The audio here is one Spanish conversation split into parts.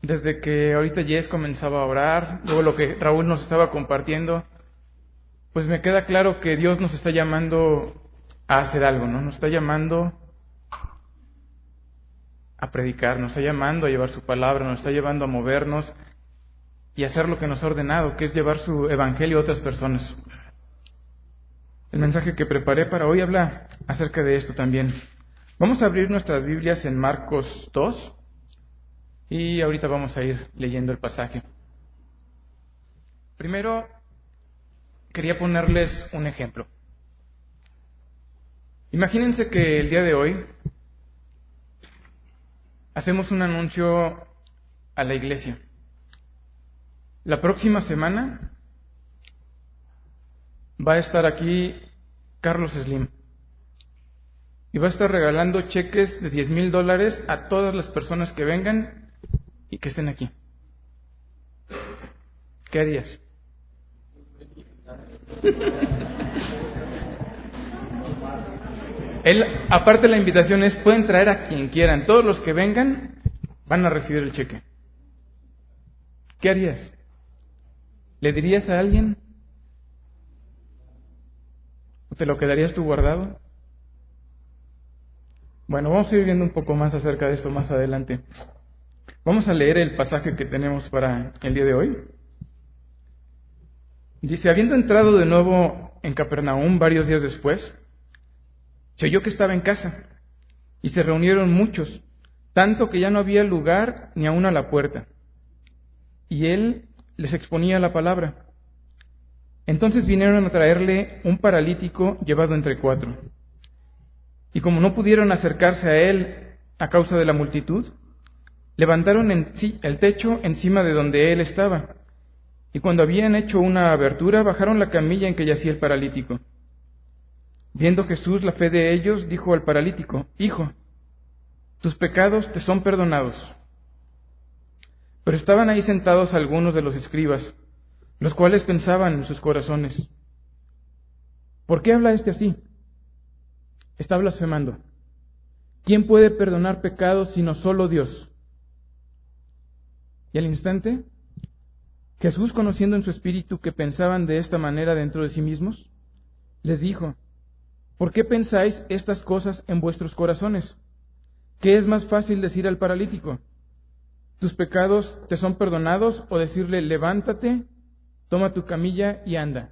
desde que ahorita Jess comenzaba a orar, luego lo que Raúl nos estaba compartiendo, pues me queda claro que Dios nos está llamando a hacer algo, ¿no? Nos está llamando a predicar, nos está llamando a llevar su palabra, nos está llevando a movernos y hacer lo que nos ha ordenado, que es llevar su evangelio a otras personas. El mensaje que preparé para hoy habla acerca de esto también. Vamos a abrir nuestras Biblias en Marcos 2 y ahorita vamos a ir leyendo el pasaje. Primero, quería ponerles un ejemplo. Imagínense que el día de hoy hacemos un anuncio a la iglesia. La próxima semana va a estar aquí Carlos Slim y va a estar regalando cheques de $10,000 a todas las personas que vengan y que estén aquí. ¿Qué harías? Aparte la invitación es, pueden traer a quien quieran, todos los que vengan van a recibir el cheque. ¿Qué harías? ¿Le dirías a alguien? ¿O te lo quedarías tú guardado? Bueno, vamos a ir viendo un poco más acerca de esto más adelante. Vamos a leer el pasaje que tenemos para el día de hoy. Dice, habiendo entrado de nuevo en Capernaum varios días después, se oyó que estaba en casa, y se reunieron muchos, tanto que ya no había lugar ni aun a la puerta. Y él les exponía la palabra. Entonces vinieron a traerle un paralítico llevado entre 4. Y como no pudieron acercarse a él a causa de la multitud, levantaron el techo encima de donde él estaba. Y cuando habían hecho una abertura, bajaron la camilla en que yacía el paralítico. Viendo Jesús la fe de ellos, dijo al paralítico, Hijo, tus pecados te son perdonados. Pero estaban ahí sentados algunos de los escribas, los cuales pensaban en sus corazones, ¿por qué habla este así? Está blasfemando. ¿Quién puede perdonar pecados sino solo Dios? Y al instante, Jesús, conociendo en su espíritu que pensaban de esta manera dentro de sí mismos, les dijo, ¿por qué pensáis estas cosas en vuestros corazones? ¿Qué es más fácil decir al paralítico, tus pecados te son perdonados, o decirle, levántate, toma tu camilla y anda?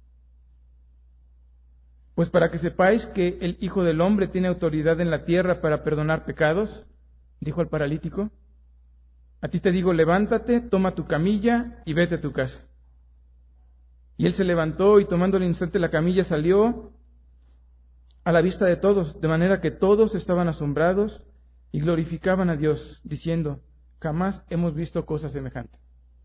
Pues para que sepáis que el Hijo del Hombre tiene autoridad en la tierra para perdonar pecados, dijo al paralítico, a ti te digo, levántate, toma tu camilla y vete a tu casa. Y él se levantó y tomando al instante la camilla salió a la vista de todos, de manera que todos estaban asombrados y glorificaban a Dios, diciendo, jamás hemos visto cosa semejante.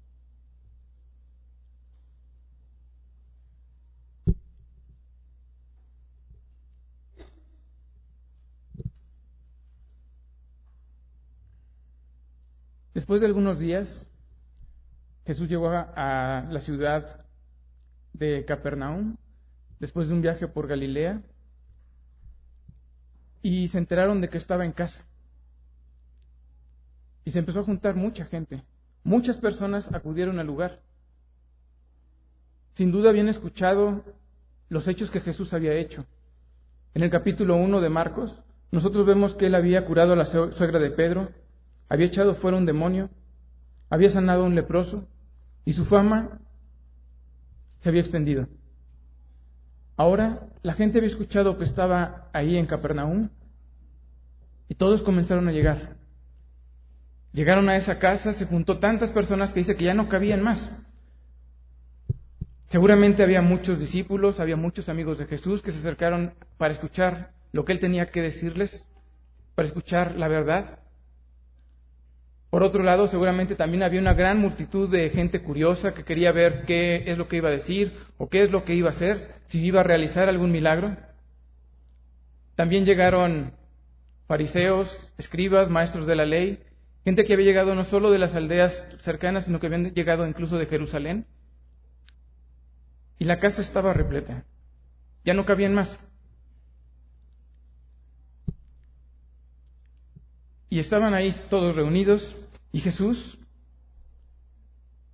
Después de algunos días, Jesús llegó a la ciudad de Capernaum, después de un viaje por Galilea, y se enteraron de que estaba en casa. Y se empezó a juntar mucha gente. Muchas personas acudieron al lugar. Sin duda habían escuchado los hechos que Jesús había hecho. En el capítulo 1 de Marcos, nosotros vemos que él había curado a la suegra de Pedro, había echado fuera un demonio, había sanado a un leproso, y su fama se había extendido. Ahora, la gente había escuchado que estaba ahí en Capernaum, y todos comenzaron a llegar. Llegaron a esa casa, se juntó tantas personas que dice que ya no cabían más. Seguramente había muchos discípulos, había muchos amigos de Jesús que se acercaron para escuchar lo que él tenía que decirles, para escuchar la verdad. Por otro lado, seguramente también había una gran multitud de gente curiosa que quería ver qué es lo que iba a decir o qué es lo que iba a hacer, si iba a realizar algún milagro. También llegaron fariseos, escribas, maestros de la ley, gente que había llegado no solo de las aldeas cercanas, sino que habían llegado incluso de Jerusalén. Y la casa estaba repleta. Ya no cabían más. Y estaban ahí todos reunidos, y Jesús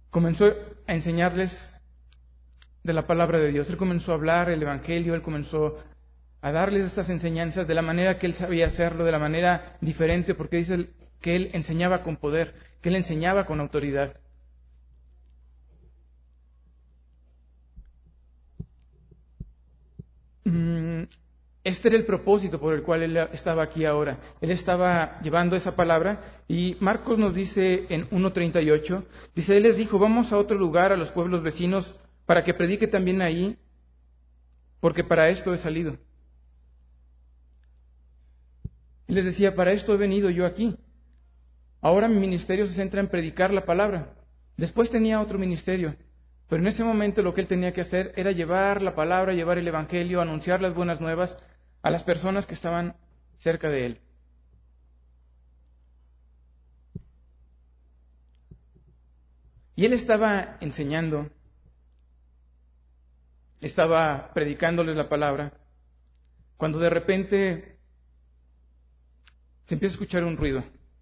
comenzó a enseñarles de la palabra de Dios. Él comenzó a hablar el Evangelio, Él comenzó a darles estas enseñanzas de la manera que Él sabía hacerlo, de la manera diferente, porque dice que Él enseñaba con poder, que Él enseñaba con autoridad. Este era el propósito por el cual Él estaba aquí ahora. Él estaba llevando esa palabra y Marcos nos dice en 1:38, dice, Él les dijo, vamos a otro lugar, a los pueblos vecinos, para que predique también ahí, porque para esto he salido. Y les decía, para esto he venido yo aquí. Ahora mi ministerio se centra en predicar la palabra. Después tenía otro ministerio, pero en ese momento lo que él tenía que hacer era llevar la palabra, llevar el Evangelio, anunciar las buenas nuevas a las personas que estaban cerca de él. Y él estaba enseñando, estaba predicándoles la palabra, cuando de repente se empieza a escuchar un ruido.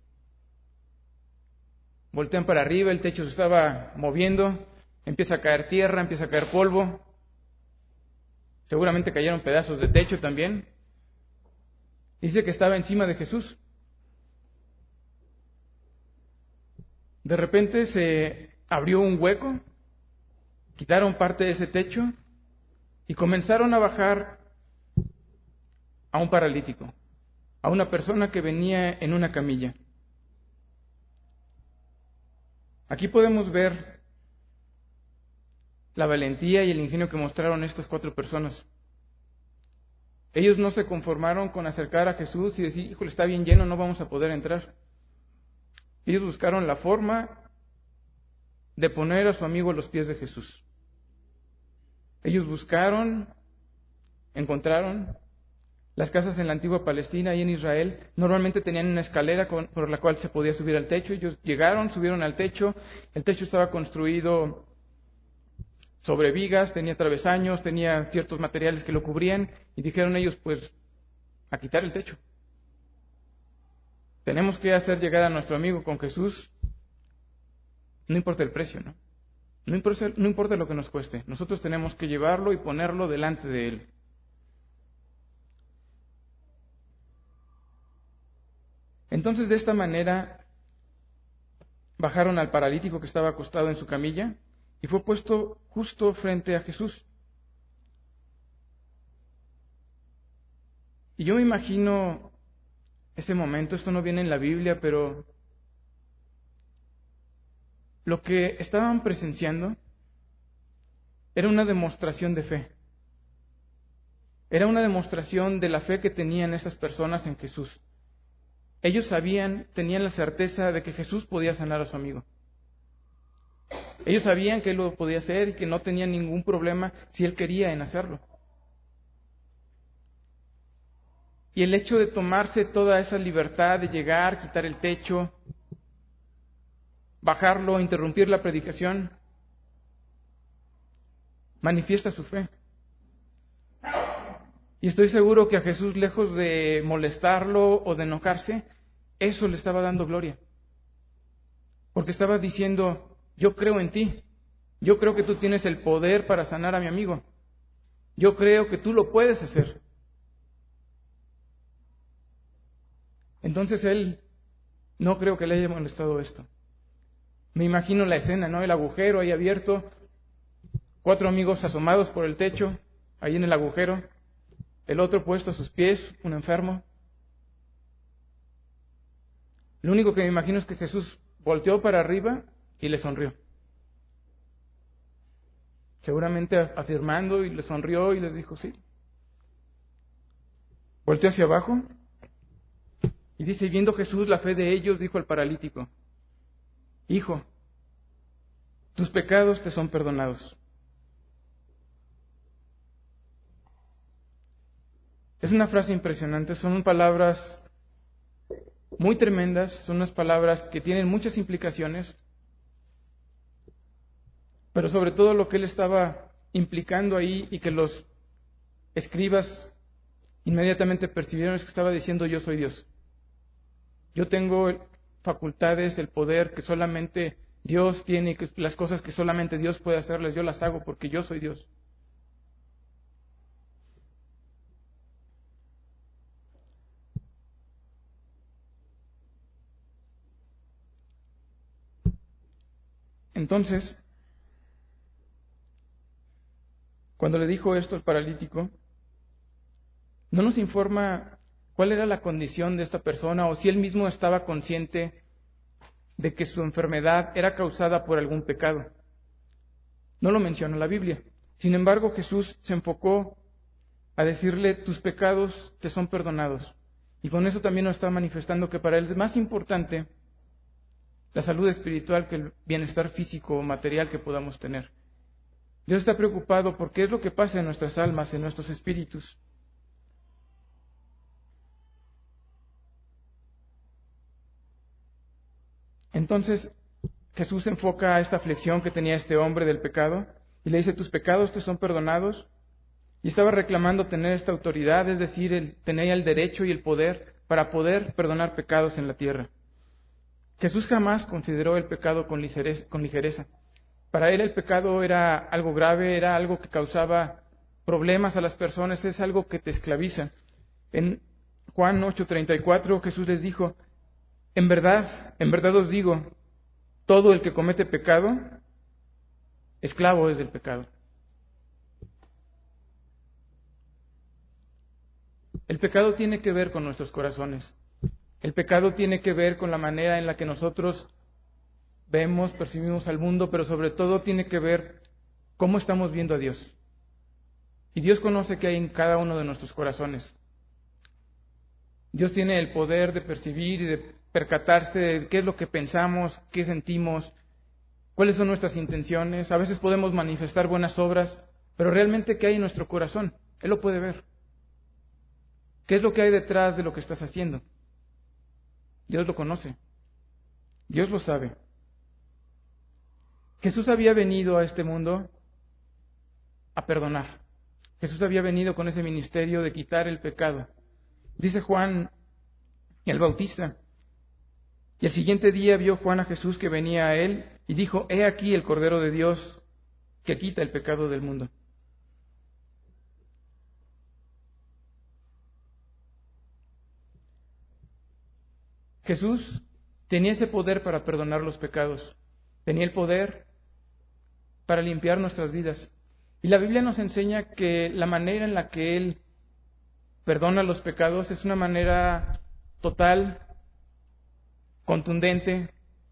Voltean para arriba, el techo se estaba moviendo, empieza a caer tierra, empieza a caer polvo. Seguramente cayeron pedazos de techo también. Dice que estaba encima de Jesús. De repente se abrió un hueco, quitaron parte de ese techo y comenzaron a bajar a un paralítico, a una persona que venía en una camilla. Aquí podemos ver la valentía y el ingenio que mostraron estas 4 personas. Ellos no se conformaron con acercar a Jesús y decir, híjole, está bien lleno, no vamos a poder entrar. Ellos buscaron la forma de poner a su amigo a los pies de Jesús. Ellos buscaron, encontraron las casas en la antigua Palestina y en Israel. Normalmente tenían una escalera por la cual se podía subir al techo. Ellos llegaron, subieron al techo. El techo estaba construido sobre vigas, tenía travesaños, tenía ciertos materiales que lo cubrían. Y dijeron ellos, pues, a quitar el techo. Tenemos que hacer llegar a nuestro amigo con Jesús. No importa el precio, ¿no? No importa lo que nos cueste. Nosotros tenemos que llevarlo y ponerlo delante de Él. Entonces, de esta manera, bajaron al paralítico que estaba acostado en su camilla y fue puesto justo frente a Jesús. Y yo me imagino ese momento, esto no viene en la Biblia, pero lo que estaban presenciando era una demostración de fe. Era una demostración de la fe que tenían estas personas en Jesús. Ellos tenían la certeza de que Jesús podía sanar a su amigo. Ellos sabían que Él lo podía hacer y que no tenía ningún problema si Él quería en hacerlo. Y el hecho de tomarse toda esa libertad de llegar, quitar el techo, bajarlo, interrumpir la predicación, manifiesta su fe. Y estoy seguro que a Jesús, lejos de molestarlo o de enojarse, eso le estaba dando gloria. Porque estaba diciendo, yo creo en ti. Yo creo que tú tienes el poder para sanar a mi amigo. Yo creo que tú lo puedes hacer. Entonces él, no creo que le haya molestado esto. Me imagino la escena, ¿no? El agujero ahí abierto, 4 amigos asomados por el techo, ahí en el agujero, el otro puesto a sus pies, un enfermo. Lo único que me imagino es que Jesús volteó para arriba y le sonrió. Seguramente afirmando, y le sonrió y les dijo, sí. Volteó hacia abajo y dice, viendo Jesús la fe de ellos, dijo al paralítico, hijo, tus pecados te son perdonados. Es una frase impresionante, son palabras muy tremendas, son unas palabras que tienen muchas implicaciones, pero sobre todo lo que él estaba implicando ahí y que los escribas inmediatamente percibieron es que estaba diciendo, yo soy Dios. Yo tengo facultades, el poder que solamente Dios tiene que las cosas que solamente Dios puede hacerlas, yo las hago porque yo soy Dios. Entonces, cuando le dijo esto al paralítico, no nos informa cuál era la condición de esta persona o si él mismo estaba consciente de que su enfermedad era causada por algún pecado. No lo menciona la Biblia. Sin embargo, Jesús se enfocó a decirle, tus pecados te son perdonados. Y con eso también nos está manifestando que para él es más importante la salud espiritual que el bienestar físico o material que podamos tener. Dios está preocupado por qué es lo que pasa en nuestras almas, en nuestros espíritus. Entonces, Jesús enfoca a esta aflicción que tenía este hombre del pecado y le dice, tus pecados te son perdonados. Y estaba reclamando tener esta autoridad, es decir, tenía el derecho y el poder para poder perdonar pecados en la tierra. Jesús jamás consideró el pecado con ligereza. Para él el pecado era algo grave, era algo que causaba problemas a las personas, es algo que te esclaviza. En Juan 8:34 Jesús les dijo, en verdad os digo, todo el que comete pecado, esclavo es del pecado. El pecado tiene que ver con nuestros corazones. El pecado tiene que ver con la manera en la que nosotros vemos, percibimos al mundo, pero sobre todo tiene que ver cómo estamos viendo a Dios. Y Dios conoce qué hay en cada uno de nuestros corazones. Dios tiene el poder de percibir y de percatarse de qué es lo que pensamos, qué sentimos, cuáles son nuestras intenciones. A veces podemos manifestar buenas obras, pero realmente qué hay en nuestro corazón. Él lo puede ver. ¿Qué es lo que hay detrás de lo que estás haciendo? Dios lo conoce. Dios lo sabe. Jesús había venido a este mundo a perdonar. Jesús había venido con ese ministerio de quitar el pecado. Dice Juan el Bautista. Y el siguiente día vio Juan a Jesús que venía a él y dijo, he aquí el Cordero de Dios que quita el pecado del mundo. Jesús tenía ese poder para perdonar los pecados. Tenía el poder para limpiar nuestras vidas. Y la Biblia nos enseña que la manera en la que Él perdona los pecados es una manera total, contundente.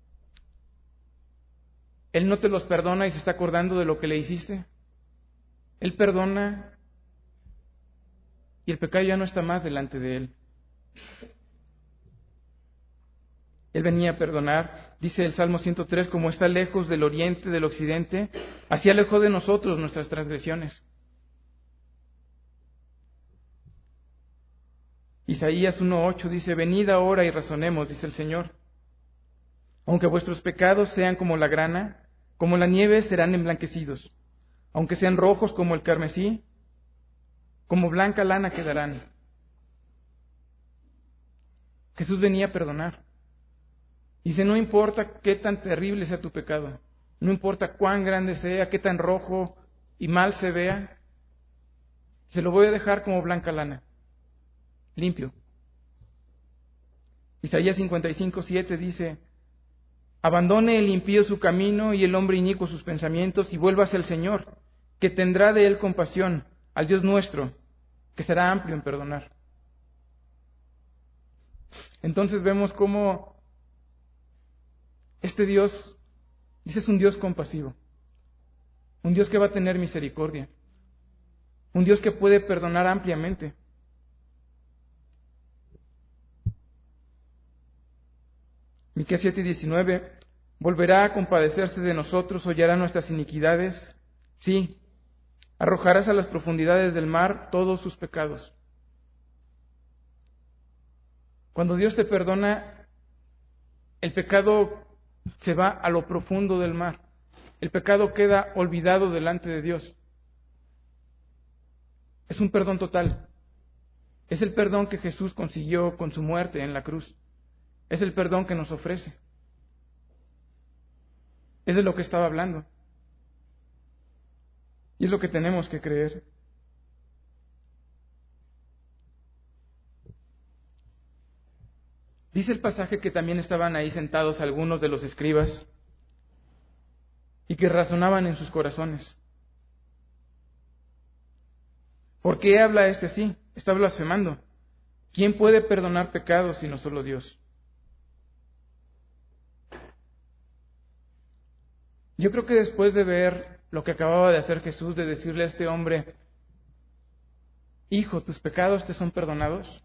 Él no te los perdona y se está acordando de lo que le hiciste. Él perdona y el pecado ya no está más delante de Él. Él venía a perdonar, dice el Salmo 103, como está lejos del oriente, del occidente, así alejó de nosotros nuestras transgresiones. Isaías 1:8 dice, venid ahora y razonemos, dice el Señor. Aunque vuestros pecados sean como la grana, como la nieve serán emblanquecidos. Aunque sean rojos como el carmesí, como blanca lana quedarán. Jesús venía a perdonar. Dice, no importa qué tan terrible sea tu pecado, no importa cuán grande sea, qué tan rojo y mal se vea, se lo voy a dejar como blanca lana, limpio. Isaías 55:7 dice, abandone el impío su camino y el hombre inicuo sus pensamientos y vuélvase al Señor, que tendrá de él compasión, al Dios nuestro, que será amplio en perdonar. Entonces vemos cómo este Dios, dice, es un Dios compasivo, un Dios que va a tener misericordia, un Dios que puede perdonar ampliamente. Miqueas 7:19, volverá a compadecerse de nosotros, hollará nuestras iniquidades, sí, arrojarás a las profundidades del mar todos sus pecados. Cuando Dios te perdona, el pecado se va a lo profundo del mar. El pecado queda olvidado delante de Dios. Es un perdón total. Es el perdón que Jesús consiguió con su muerte en la cruz. Es el perdón que nos ofrece. Es de lo que estaba hablando. Y es lo que tenemos que creer. Dice el pasaje que también estaban ahí sentados algunos de los escribas y que razonaban en sus corazones. ¿Por qué habla este así? Está blasfemando. ¿Quién puede perdonar pecados sino solo Dios? Yo creo que después de ver lo que acababa de hacer Jesús, de decirle a este hombre, hijo, tus pecados te son perdonados,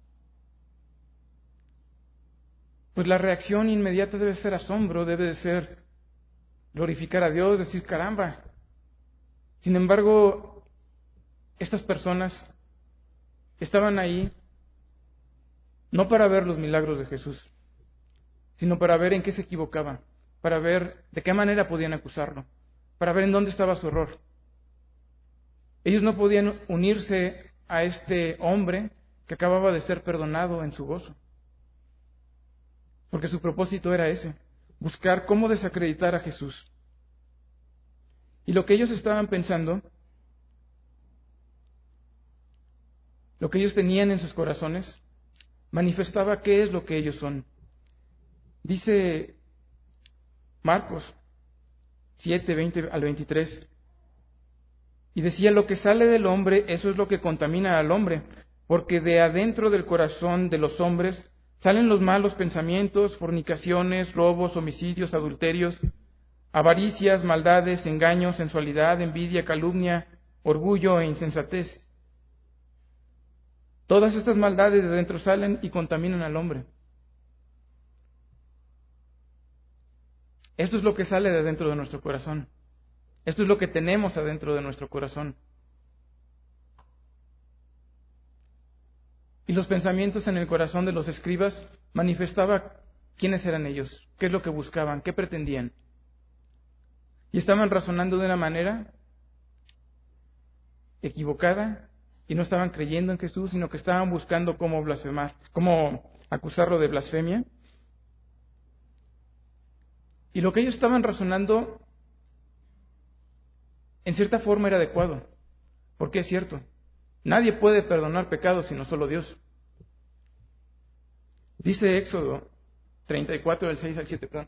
pues la reacción inmediata debe ser asombro, debe de ser glorificar a Dios, decir, caramba. Sin embargo, estas personas estaban ahí no para ver los milagros de Jesús, sino para ver en qué se equivocaba, para ver de qué manera podían acusarlo, para ver en dónde estaba su error. Ellos no podían unirse a este hombre que acababa de ser perdonado en su gozo, porque su propósito era ese, buscar cómo desacreditar a Jesús. Y lo que ellos estaban pensando, lo que ellos tenían en sus corazones, manifestaba qué es lo que ellos son. Dice Marcos 7, 20 al 23, y decía, lo que sale del hombre, eso es lo que contamina al hombre, porque de adentro del corazón de los hombres salen los malos pensamientos, fornicaciones, robos, homicidios, adulterios, avaricias, maldades, engaños, sensualidad, envidia, calumnia, orgullo e insensatez. Todas estas maldades de dentro salen y contaminan al hombre. Esto es lo que sale de dentro de nuestro corazón. Esto es lo que tenemos adentro de nuestro corazón. Y los pensamientos en el corazón de los escribas manifestaba quiénes eran ellos, qué es lo que buscaban, qué pretendían. Y estaban razonando de una manera equivocada y no estaban creyendo en Jesús, sino que estaban buscando cómo blasfemar, cómo acusarlo de blasfemia. Y lo que ellos estaban razonando, en cierta forma, era adecuado, porque es cierto, nadie puede perdonar pecados sino solo Dios. Dice Éxodo 34, del 6 al 7, perdón.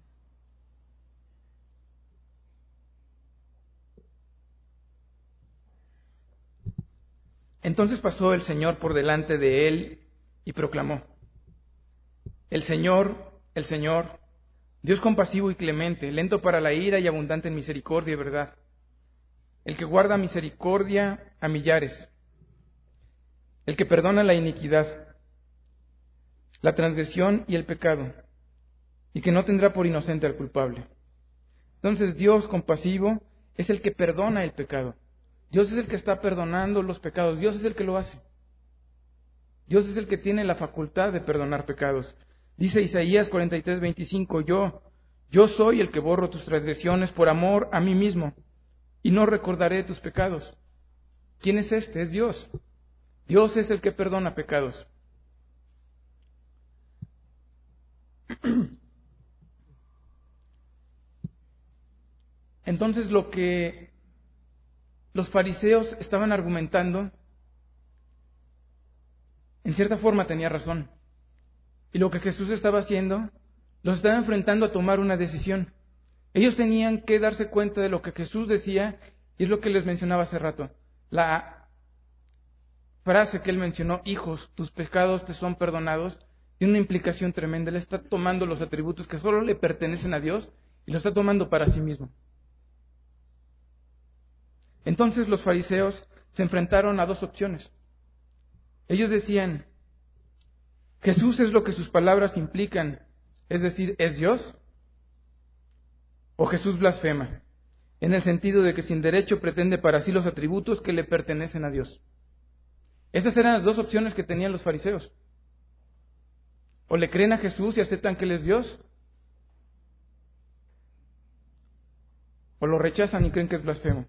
Entonces pasó el Señor por delante de él y proclamó, el Señor, Dios compasivo y clemente, lento para la ira y abundante en misericordia y verdad, el que guarda misericordia a millares, el que perdona la iniquidad, la transgresión y el pecado, y que no tendrá por inocente al culpable. Entonces Dios compasivo es el que perdona el pecado. Dios es el que está perdonando los pecados. Dios es el que lo hace. Dios es el que tiene la facultad de perdonar pecados. Dice Isaías 43, 25, yo soy el que borro tus transgresiones por amor a mí mismo, y no recordaré tus pecados. ¿Quién es este? Es Dios. Dios es el que perdona pecados. Entonces lo que los fariseos estaban argumentando, en cierta forma tenía razón. Y lo que Jesús estaba haciendo, los estaba enfrentando a tomar una decisión. Ellos tenían que darse cuenta de lo que Jesús decía, y es lo que les mencionaba hace rato. La frase que él mencionó, hijos, tus pecados te son perdonados, tiene una implicación tremenda. Él está tomando los atributos que solo le pertenecen a Dios y lo está tomando para sí mismo. Entonces los fariseos se enfrentaron a dos opciones. Ellos decían, Jesús es lo que sus palabras implican, es decir, ¿es Dios? O Jesús blasfema, en el sentido de que sin derecho pretende para sí los atributos que le pertenecen a Dios. Esas eran las dos opciones que tenían los fariseos. O le creen a Jesús y aceptan que Él es Dios, o lo rechazan y creen que es blasfemo.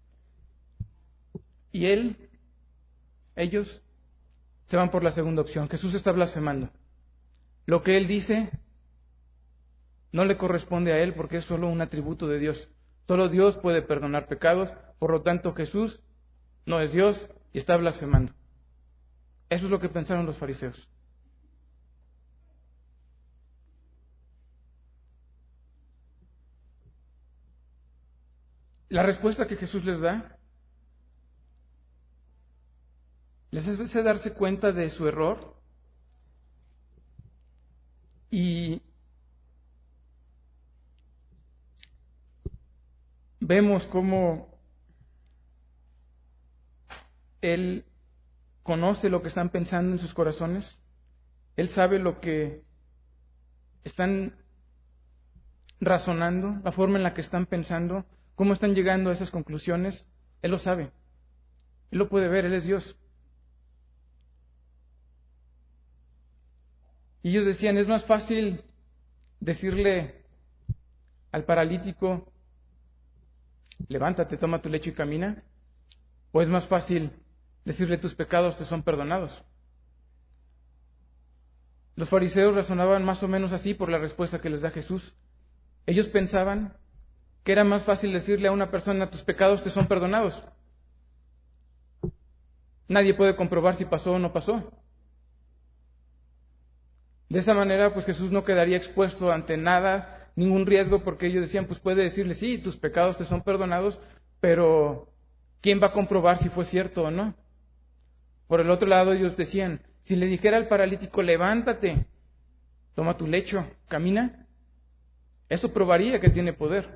Y ellos se van por la segunda opción. Jesús está blasfemando. Lo que Él dice no le corresponde a él porque es solo un atributo de Dios. Solo Dios puede perdonar pecados, por lo tanto Jesús no es Dios y está blasfemando. Eso es lo que pensaron los fariseos. La respuesta que Jesús les da les hace darse cuenta de su error y vemos cómo Él conoce lo que están pensando en sus corazones. Él sabe lo que están razonando, la forma en la que están pensando, cómo están llegando a esas conclusiones. Él lo sabe. Él lo puede ver, Él es Dios. Y ellos decían, es más fácil decirle al paralítico, levántate, toma tu lecho y camina, o es más fácil decirle tus pecados te son perdonados. Los fariseos razonaban más o menos así por la respuesta que les da Jesús. Ellos pensaban que era más fácil decirle a una persona tus pecados te son perdonados. Nadie puede comprobar si pasó o no pasó. De esa manera, pues Jesús no quedaría expuesto ante nada, ningún riesgo, porque ellos decían, pues puede decirle, sí, tus pecados te son perdonados, pero ¿quién va a comprobar si fue cierto o no? Por el otro lado, ellos decían, si le dijera al paralítico, levántate, toma tu lecho, camina, eso probaría que tiene poder.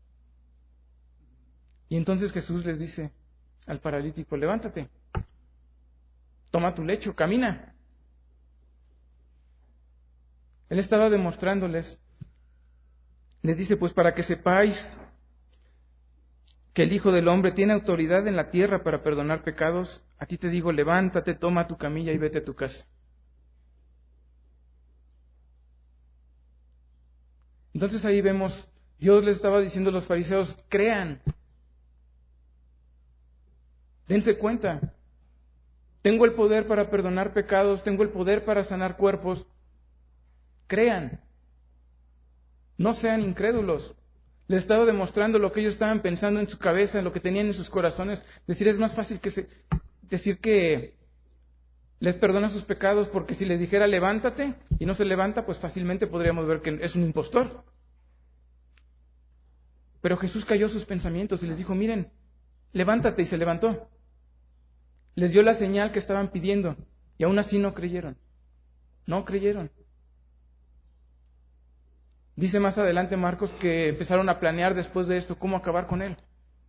Y entonces Jesús les dice al paralítico, levántate, toma tu lecho, camina. Él estaba demostrándoles, les dice, pues para que sepáis que el Hijo del Hombre tiene autoridad en la tierra para perdonar pecados, a ti te digo, levántate, toma tu camilla y vete a tu casa. Entonces ahí vemos, Dios les estaba diciendo a los fariseos, crean, dense cuenta, tengo el poder para perdonar pecados, tengo el poder para sanar cuerpos, crean, no sean incrédulos. Les estaba demostrando lo que ellos estaban pensando en su cabeza, en lo que tenían en sus corazones. Es más fácil decir que les perdona sus pecados, porque si les dijera levántate y no se levanta, pues fácilmente podríamos ver que es un impostor. Pero Jesús cayó sus pensamientos y les dijo, miren, levántate, y se levantó. Les dio la señal que estaban pidiendo y aún así no creyeron. No creyeron. Dice más adelante Marcos que empezaron a planear después de esto cómo acabar con él.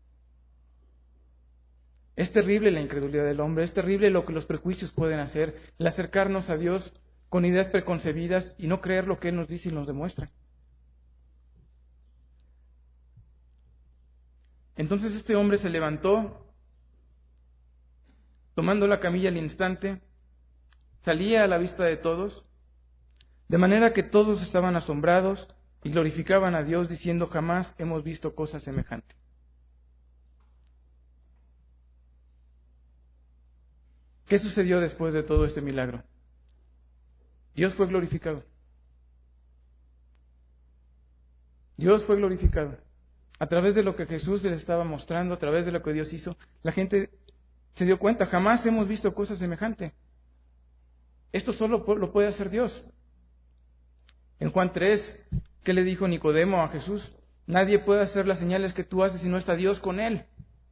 Es terrible la incredulidad del hombre, es terrible lo que los prejuicios pueden hacer, el acercarnos a Dios con ideas preconcebidas y no creer lo que Él nos dice y nos demuestra. Entonces este hombre se levantó, tomando la camilla al instante, salía a la vista de todos, de manera que todos estaban asombrados y glorificaban a Dios diciendo, jamás hemos visto cosa semejante. ¿Qué sucedió después de todo este milagro? Dios fue glorificado. Dios fue glorificado. A través de lo que Jesús les estaba mostrando, a través de lo que Dios hizo, la gente se dio cuenta, jamás hemos visto cosa semejante. Esto solo lo puede hacer Dios. En Juan 3, ¿qué le dijo Nicodemo a Jesús? Nadie puede hacer las señales que tú haces si no está Dios con él.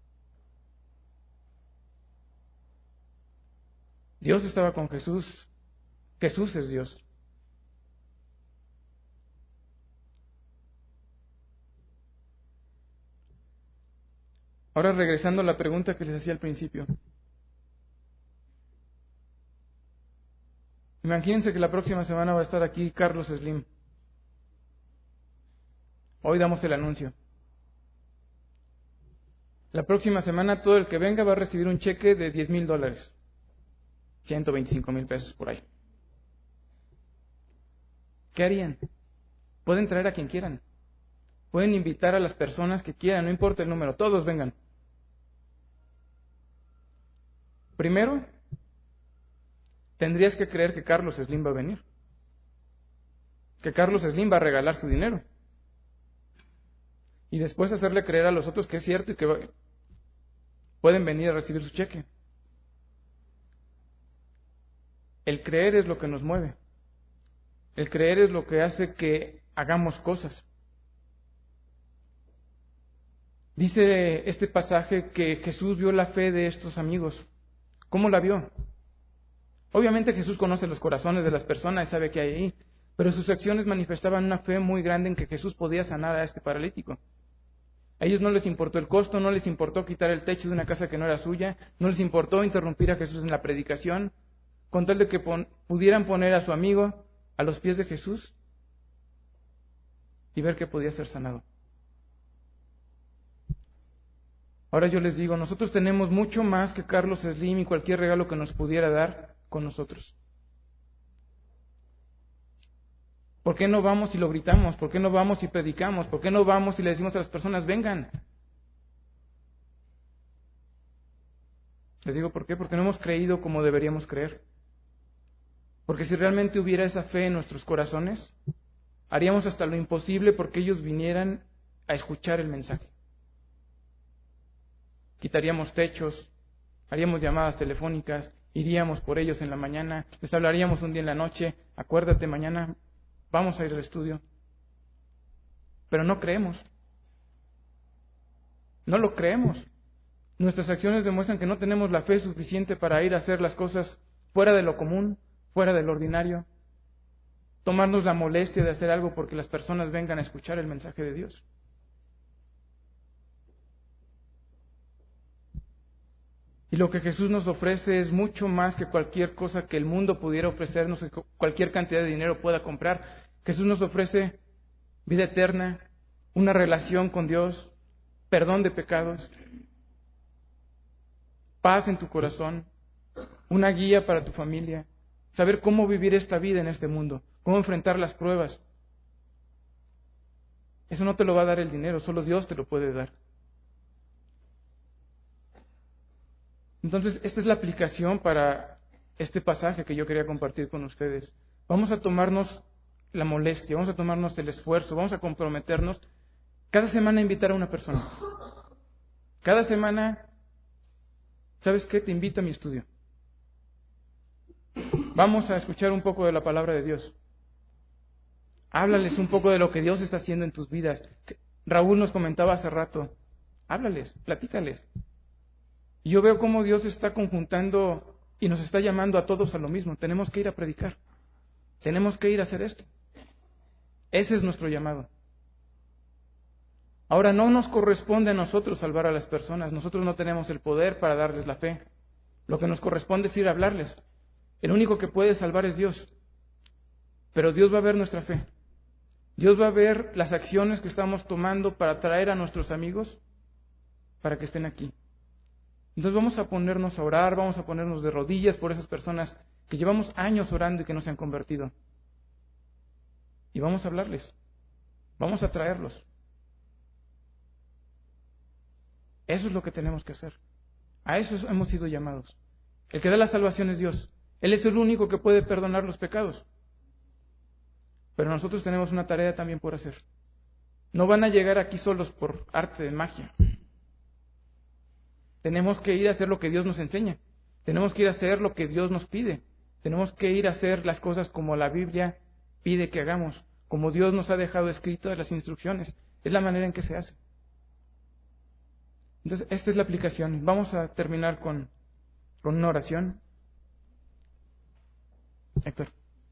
Dios estaba con Jesús. Jesús es Dios. Ahora regresando a la pregunta que les hacía al principio. Imagínense que la próxima semana va a estar aquí Carlos Slim. Hoy damos el anuncio. La próxima semana todo el que venga va a recibir un cheque de $10,000. 125,000 pesos por ahí. ¿Qué harían? Pueden traer a quien quieran. Pueden invitar a las personas que quieran, no importa el número, todos vengan. Primero, tendrías que creer que Carlos Slim va a venir. que Carlos Slim va a regalar su dinero. Y después hacerle creer a los otros que es cierto y que pueden venir a recibir su cheque. El creer es lo que nos mueve. El creer es lo que hace que hagamos cosas. Dice este pasaje que Jesús vio la fe de estos amigos. ¿Cómo la vio? Obviamente Jesús conoce los corazones de las personas y sabe qué hay ahí, pero sus acciones manifestaban una fe muy grande en que Jesús podía sanar a este paralítico. A ellos no les importó el costo, no les importó quitar el techo de una casa que no era suya, no les importó interrumpir a Jesús en la predicación, con tal de que pudieran poner a su amigo a los pies de Jesús y ver que podía ser sanado. Ahora yo les digo, nosotros tenemos mucho más que Carlos Slim y cualquier regalo que nos pudiera dar con nosotros. ¿Por qué no vamos y lo gritamos? ¿Por qué no vamos y predicamos? ¿Por qué no vamos y le decimos a las personas, vengan? Les digo, ¿por qué? Porque no hemos creído como deberíamos creer. Porque si realmente hubiera esa fe en nuestros corazones, haríamos hasta lo imposible porque ellos vinieran a escuchar el mensaje. Quitaríamos techos, haríamos llamadas telefónicas, iríamos por ellos en la mañana, les hablaríamos un día en la noche, acuérdate, mañana vamos a ir al estudio. Pero no creemos. No lo creemos. Nuestras acciones demuestran que no tenemos la fe suficiente para ir a hacer las cosas fuera de lo común, fuera de lo ordinario. Tomarnos la molestia de hacer algo porque las personas vengan a escuchar el mensaje de Dios. Y lo que Jesús nos ofrece es mucho más que cualquier cosa que el mundo pudiera ofrecernos, que cualquier cantidad de dinero pueda comprar. Jesús nos ofrece vida eterna, una relación con Dios, perdón de pecados, paz en tu corazón, una guía para tu familia, saber cómo vivir esta vida en este mundo, cómo enfrentar las pruebas. Eso no te lo va a dar el dinero, solo Dios te lo puede dar. Entonces, esta es la aplicación para este pasaje que yo quería compartir con ustedes. Vamos a tomarnos la molestia, vamos a tomarnos el esfuerzo, vamos a comprometernos cada semana a invitar a una persona. Cada semana, ¿sabes qué? Te invito a mi estudio. Vamos a escuchar un poco de la palabra de Dios. Háblales un poco de lo que Dios está haciendo en tus vidas. Raúl nos comentaba hace rato. Háblales, platícales. Y yo veo cómo Dios está conjuntando y nos está llamando a todos a lo mismo. Tenemos que ir a predicar. Tenemos que ir a hacer esto. Ese es nuestro llamado. Ahora, no nos corresponde a nosotros salvar a las personas. Nosotros no tenemos el poder para darles la fe. Lo que nos corresponde es ir a hablarles. El único que puede salvar es Dios. Pero Dios va a ver nuestra fe. Dios va a ver las acciones que estamos tomando para traer a nuestros amigos para que estén aquí. Entonces vamos a ponernos a orar, vamos a ponernos de rodillas por esas personas que llevamos años orando y que no se han convertido. Y vamos a hablarles, vamos a traerlos. Eso es lo que tenemos que hacer. A eso hemos sido llamados. El que da la salvación es Dios. Él es el único que puede perdonar los pecados. Pero nosotros tenemos una tarea también por hacer. No van a llegar aquí solos por arte de magia. Tenemos que ir a hacer lo que Dios nos enseña. Tenemos que ir a hacer lo que Dios nos pide. Tenemos que ir a hacer las cosas como la Biblia pide que hagamos, como Dios nos ha dejado escritas las instrucciones. Es la manera en que se hace. Entonces, esta es la aplicación. Vamos a terminar con una oración. Héctor.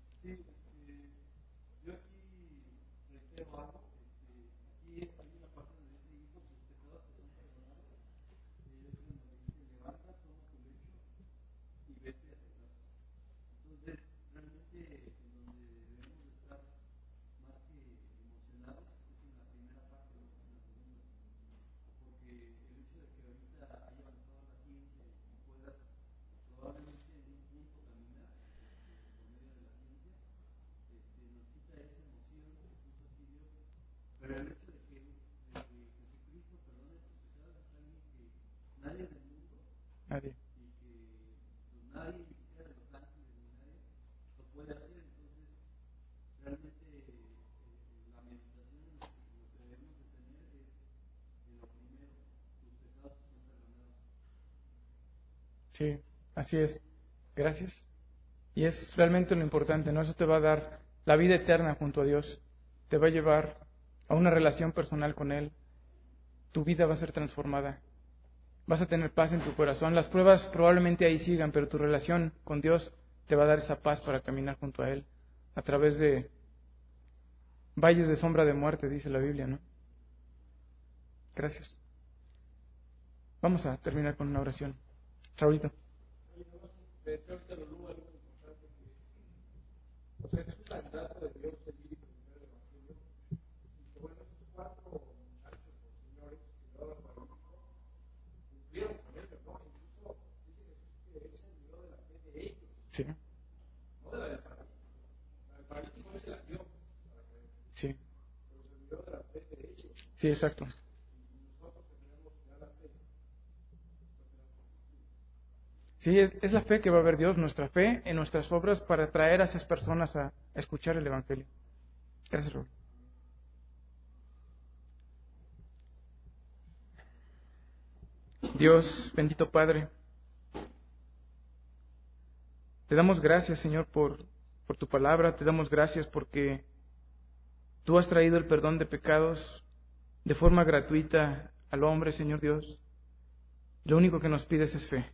Nadie. Sí, así es. Gracias. Y es realmente lo importante, ¿no? Eso te va a dar la vida eterna junto a Dios. Te va a llevar a una relación personal con Él. Tu vida va a ser transformada. Vas a tener paz en tu corazón. Las pruebas probablemente ahí sigan, pero tu relación con Dios te va a dar esa paz para caminar junto a Él a través de valles de sombra de muerte, dice la Biblia, ¿no? Gracias. Vamos a terminar con una oración. Raulito. Sí. Sí. Sí, exacto. Sí, es la fe que va a ver Dios, nuestra fe en nuestras obras para traer a esas personas a escuchar el Evangelio. Gracias, Raúl. Dios, bendito Padre, te damos gracias, Señor, por tu palabra, te damos gracias porque tú has traído el perdón de pecados de forma gratuita al hombre, Señor Dios. Lo único que nos pides es fe.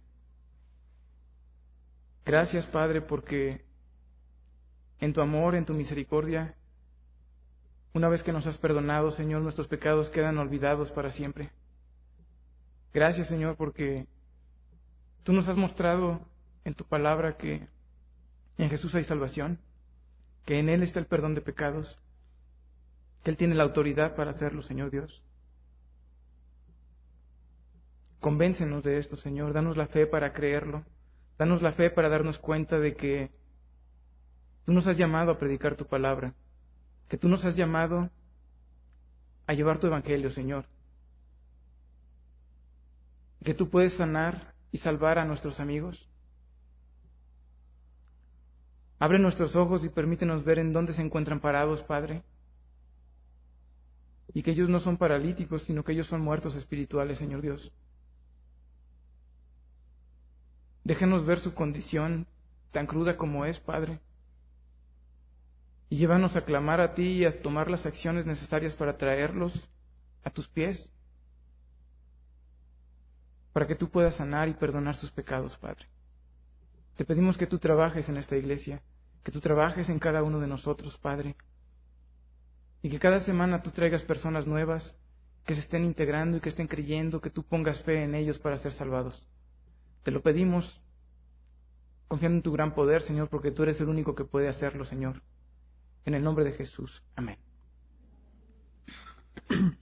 Gracias, Padre, porque en tu amor, en tu misericordia, una vez que nos has perdonado, Señor, nuestros pecados quedan olvidados para siempre. Gracias, Señor, porque tú nos has mostrado en tu palabra que en Jesús hay salvación, que en Él está el perdón de pecados, que Él tiene la autoridad para hacerlo, Señor Dios. Convéncenos de esto, Señor, danos la fe para creerlo, danos la fe para darnos cuenta de que tú nos has llamado a predicar tu palabra, que tú nos has llamado a llevar tu evangelio, Señor, que tú puedes sanar y salvar a nuestros amigos. Abre nuestros ojos y permítenos ver en dónde se encuentran parados, Padre, y que ellos no son paralíticos, sino que ellos son muertos espirituales, Señor Dios. Déjanos ver su condición tan cruda como es, Padre, y llévanos a clamar a ti y a tomar las acciones necesarias para traerlos a tus pies, para que tú puedas sanar y perdonar sus pecados, Padre. Te pedimos que tú trabajes en esta iglesia, que tú trabajes en cada uno de nosotros, Padre, y que cada semana tú traigas personas nuevas que se estén integrando y que estén creyendo, que tú pongas fe en ellos para ser salvados. Te lo pedimos confiando en tu gran poder, Señor, porque tú eres el único que puede hacerlo, Señor. En el nombre de Jesús. Amén.